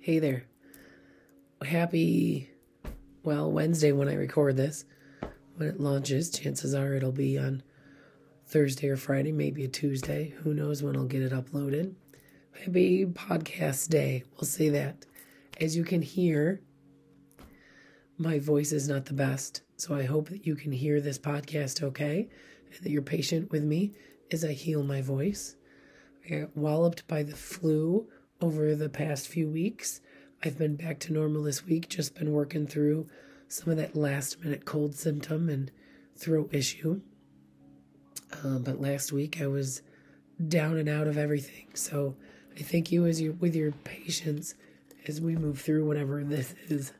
Hey there. Happy, Wednesday when I record this. When it launches, chances are it'll be on Thursday or Friday, maybe a Tuesday. Who knows when I'll get it uploaded. Happy podcast day. We'll say that. As you can hear, my voice is not the best, so I hope that you can hear this podcast okay and that you're patient with me as I heal my voice. I got walloped by the flu over the past few weeks. I've been back to normal this week, just been working through some of that last minute cold symptom and throat issue. But last week I was down and out of everything. So I thank you with your patience as we move through whatever this is.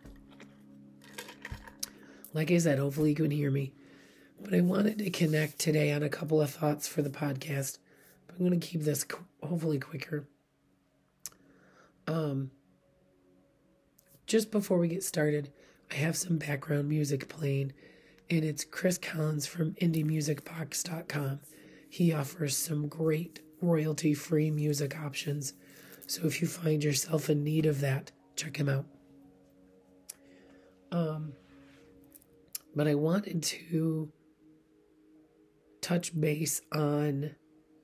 Like I said, hopefully you can hear me. But I wanted to connect today on a couple of thoughts for the podcast. But I'm going to keep this hopefully quicker. Just before we get started, I have some background music playing, and it's Chris Collins from indiemusicbox.com. He offers some great royalty-free music options, so if you find yourself in need of that, check him out. But I wanted to touch base on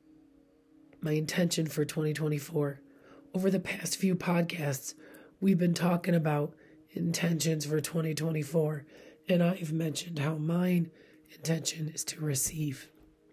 my intention for 2024. Over the past few podcasts, we've been talking about intentions for 2024, and I've mentioned how mine intention is to receive.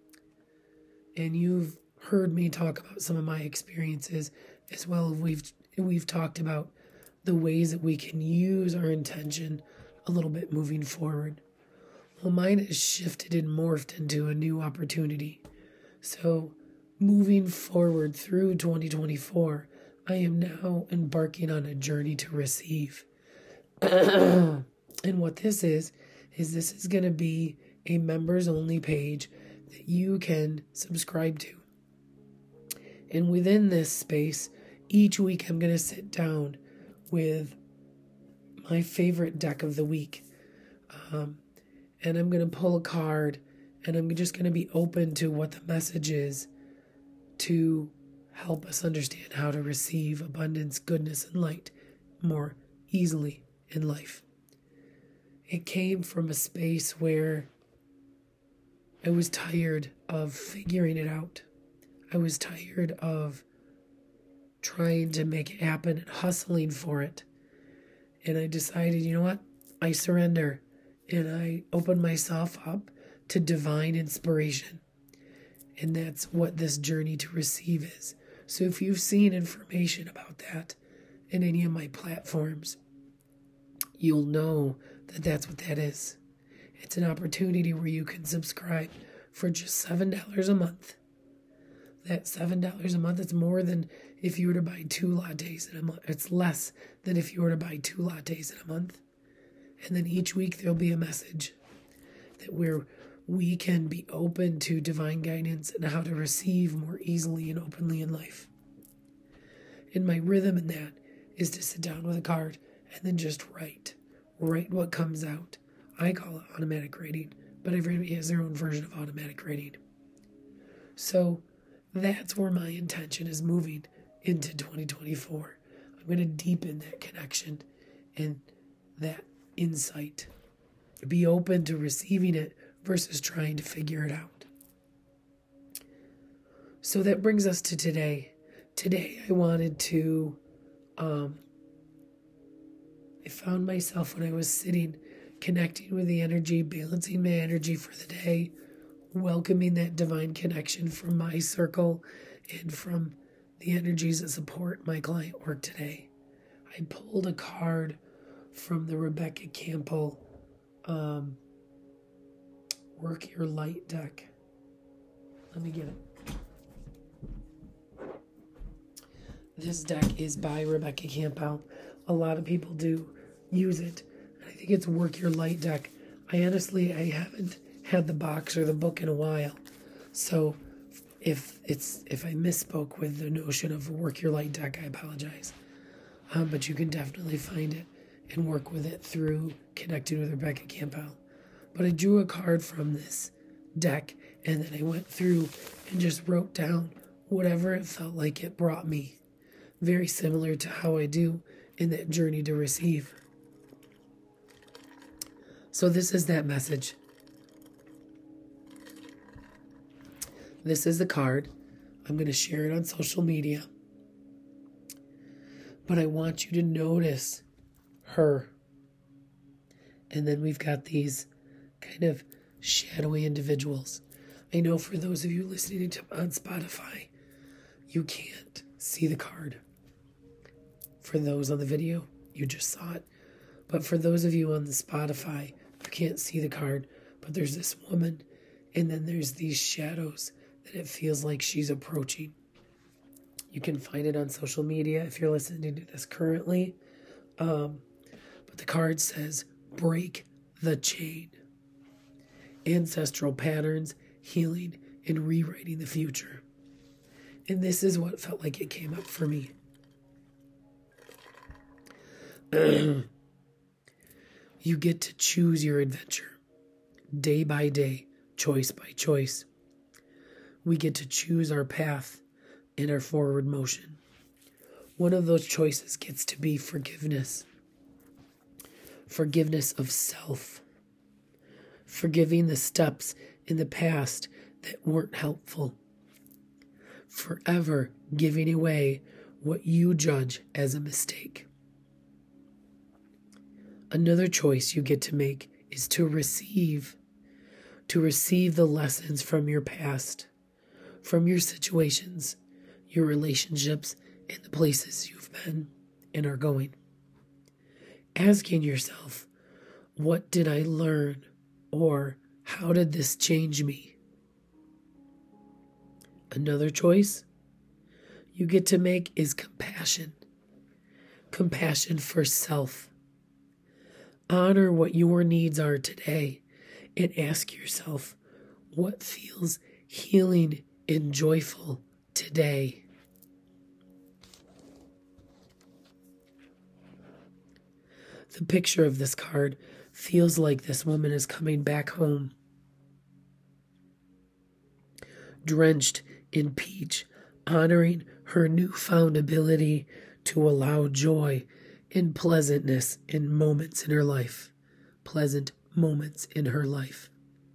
And you've heard me talk about some of my experiences as well. We've talked about the ways that we can use our intention a little bit moving forward. Well, mine has shifted and morphed into a new opportunity. So, moving forward through 2024, I am now embarking on a journey to receive. And what this is this is going to be a members only page that you can subscribe to. And within this space, each week I'm going to sit down with my favorite deck of the week. And I'm going to pull a card, and I'm just going to be open to what the message is to help us understand how to receive abundance, goodness, and light more easily in life. It came from a space where I was tired of figuring it out. I was tired of trying to make it happen and hustling for it. And I decided, you know what? I surrender. And I open myself up to divine inspiration. And that's what this journey to receive is. So if you've seen information about that in any of my platforms, you'll know that that's what that is. It's an opportunity where you can subscribe for just $7 a month. That $7 a month, it's more than if you were to buy 2 lattes in a month. It's less than if you were to buy 2 lattes in a month. And then each week there'll be a message that we can be open to divine guidance and how to receive more easily and openly in life. And my rhythm in that is to sit down with a card and then just write what comes out. I call it automatic writing, but everybody has their own version of automatic writing. So that's where my intention is moving into 2024. I'm going to deepen that connection and that insight. Be open to receiving it versus trying to figure it out. So that brings us to today. Today I wanted to, I found myself when I was sitting, connecting with the energy, balancing my energy for the day, welcoming that divine connection from my circle and from the energies that support my client work today. I pulled a card from the Rebecca Campbell Work Your Light deck. Let me get it. This deck is by Rebecca Campbell. A lot of people do use it. I think it's Work Your Light deck. I haven't had the box or the book in a while. So if I misspoke with the notion of Work Your Light deck, I apologize. But you can definitely find it and work with it through connecting with Rebecca Campbell. But I drew a card from this deck, and then I went through and just wrote down whatever it felt like it brought me. Very similar to how I do in that journey to receive. So this is that message. This is the card. I'm going to share it on social media. But I want you to notice her. And then we've got these kind of shadowy individuals. I know for those of you listening on Spotify, you can't see the card. For those on the video, you just saw it. But for those of you on the Spotify, you can't see the card. But there's this woman, and then there's these shadows that it feels like she's approaching. You can find it on social media if you're listening to this currently. But the card says, break the chain. Ancestral patterns, healing, and rewriting the future. And this is what felt like it came up for me. You get to choose your adventure, day by day, choice by choice. We get to choose our path in our forward motion. One of those choices gets to be forgiveness. Forgiveness of self. Forgiving the steps in the past that weren't helpful. Forever giving away what you judge as a mistake. Another choice you get to make is to receive the lessons from your past, from your situations, your relationships, and the places you've been and are going. Asking yourself, what did I learn? Or how did this change me? Another choice you get to make is compassion. Compassion for self. Honor what your needs are today and ask yourself, what feels healing and joyful today? The picture of this card feels like this woman is coming back home, drenched in peach, honoring her newfound ability to allow joy and pleasantness in moments in her life. Pleasant moments in her life.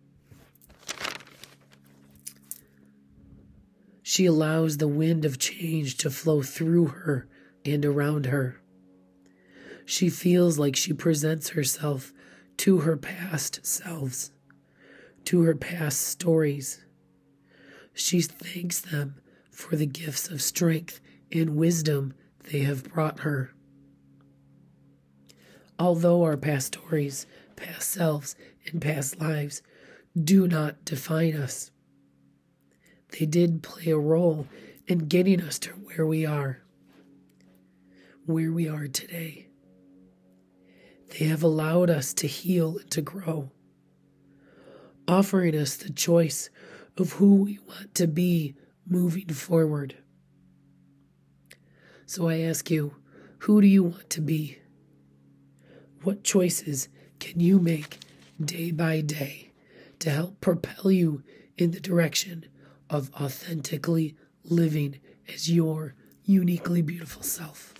She allows the wind of change to flow through her and around her. She feels like she presents herself to her past selves, to her past stories. She thanks them for the gifts of strength and wisdom they have brought her. Although our past stories, past selves, and past lives do not define us, they did play a role in getting us to where we are today. They have allowed us to heal and to grow, offering us the choice of who we want to be moving forward. So I ask you, who do you want to be? What choices can you make day by day to help propel you in the direction of authentically living as your uniquely beautiful self?